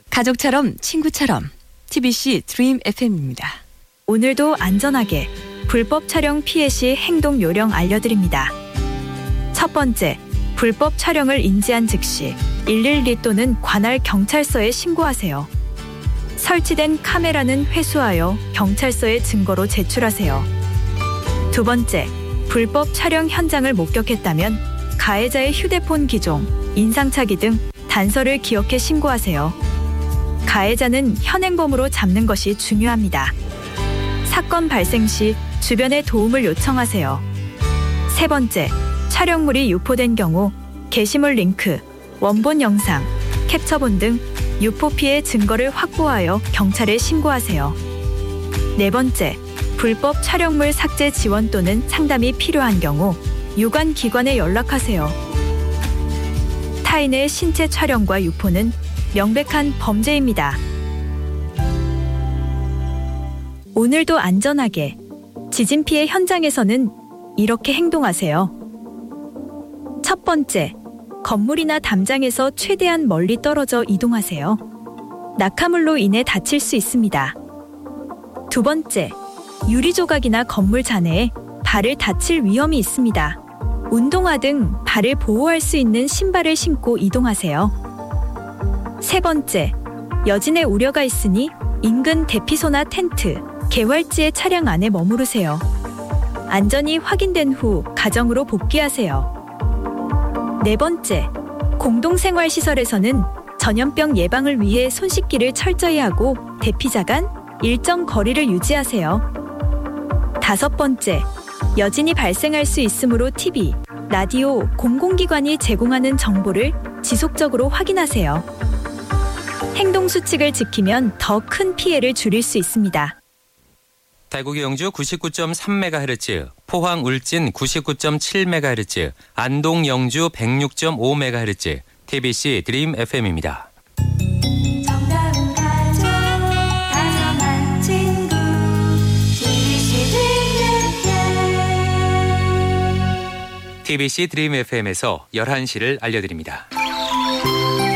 가족처럼 친구처럼 TBC 드림 FM입니다. 오늘도 안전하게 불법 촬영 피해 시 행동 요령 알려드립니다. 첫 번째, 불법 촬영을 인지한 즉시 112 또는 관할 경찰서에 신고하세요. 설치된 카메라는 회수하여 경찰서에 증거로 제출하세요. 두 번째, 불법 촬영 현장을 목격했다면 가해자의 휴대폰 기종, 인상착의 등 단서를 기억해 신고하세요. 가해자는 현행범으로 잡는 것이 중요합니다. 사건 발생 시 주변에 도움을 요청하세요. 세 번째, 촬영물이 유포된 경우 게시물 링크, 원본 영상, 캡처본 등 유포 피해 증거를 확보하여 경찰에 신고하세요. 네 번째, 불법 촬영물 삭제 지원 또는 상담이 필요한 경우 유관 기관에 연락하세요. 타인의 신체 촬영과 유포는 명백한 범죄입니다. 오늘도 안전하게 지진 피해 현장에서는 이렇게 행동하세요. 첫 번째, 건물이나 담장에서 최대한 멀리 떨어져 이동하세요. 낙하물로 인해 다칠 수 있습니다. 두 번째, 유리 조각이나 건물 잔해에 발을 다칠 위험이 있습니다. 운동화 등 발을 보호할 수 있는 신발을 신고 이동하세요. 세 번째, 여진의 우려가 있으니 인근 대피소나 텐트, 개활지의 차량 안에 머무르세요. 안전이 확인된 후 가정으로 복귀하세요. 네 번째, 공동생활시설에서는 전염병 예방을 위해 손 씻기를 철저히 하고 대피자 간 일정 거리를 유지하세요. 다섯 번째, 여진이 발생할 수 있으므로 TV, 라디오, 공공기관이 제공하는 정보를 지속적으로 확인하세요. 행동 수칙을 지키면 더 큰 피해를 줄일 수 있습니다. 대구기 영주 99.3MHz, 포항 울진 99.7MHz, 안동 영주 106.5MHz, TBC 드림 FM입니다. 정다운 가족, 다정한 친구, TBC 드림 FM. TBC 드림 FM에서 11시를 알려드립니다.